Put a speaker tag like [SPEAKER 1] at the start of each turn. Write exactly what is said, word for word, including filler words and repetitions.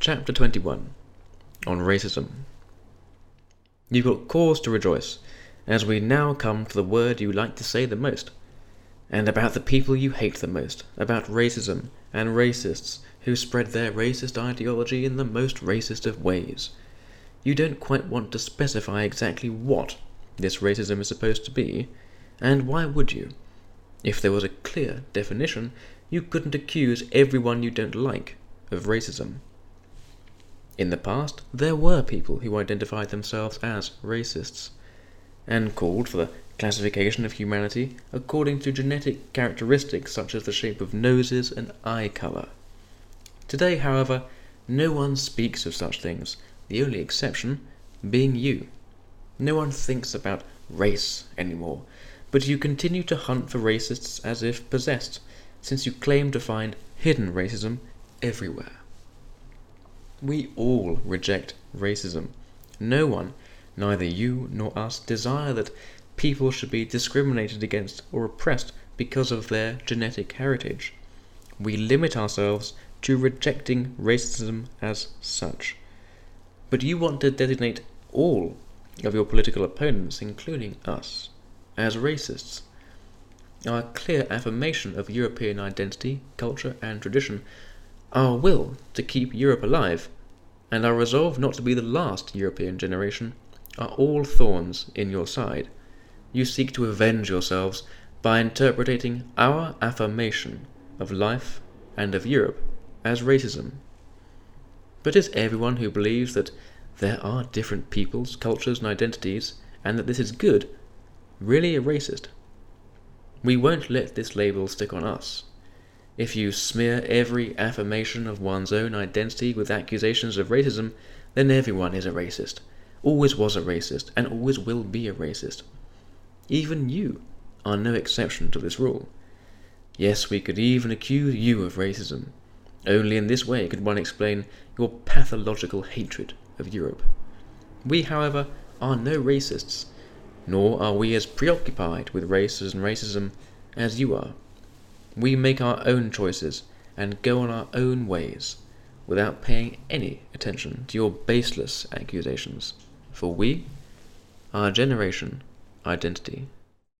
[SPEAKER 1] Chapter twenty-one, on racism. You've got cause to rejoice, as we now come to the word you like to say the most, and about the people you hate the most, about racism and racists who spread their racist ideology in the most racist of ways. You don't quite want to specify exactly what this racism is supposed to be, and why would you? If there was a clear definition, you couldn't accuse everyone you don't like of racism. In the past, there were people who identified themselves as racists, and called for the classification of humanity according to genetic characteristics such as the shape of noses and eye colour. Today, however, no one speaks of such things, the only exception being you. No one thinks about race anymore, but you continue to hunt for racists as if possessed, since you claim to find hidden racism everywhere. We all reject racism. No one, neither you nor us, desire that people should be discriminated against or oppressed because of their genetic heritage. We limit ourselves to rejecting racism as such. But you want to designate all of your political opponents, including us, as racists. Our clear affirmation of European identity, culture, and tradition, our will to keep Europe alive, and our resolve not to be the last European generation, are all thorns in your side. You seek to avenge yourselves by interpreting our affirmation of life and of Europe as racism. But is everyone who believes that there are different peoples, cultures, and identities, and that this is good, really a racist? We won't let this label stick on us. If you smear every affirmation of one's own identity with accusations of racism, then everyone is a racist, always was a racist, and always will be a racist. Even you are no exception to this rule. Yes, we could even accuse you of racism. Only in this way could one explain your pathological hatred of Europe. We, however, are no racists, nor are we as preoccupied with races and racism as you are. We make our own choices and go on our own ways, without paying any attention to your baseless accusations, for we, our generation, identity,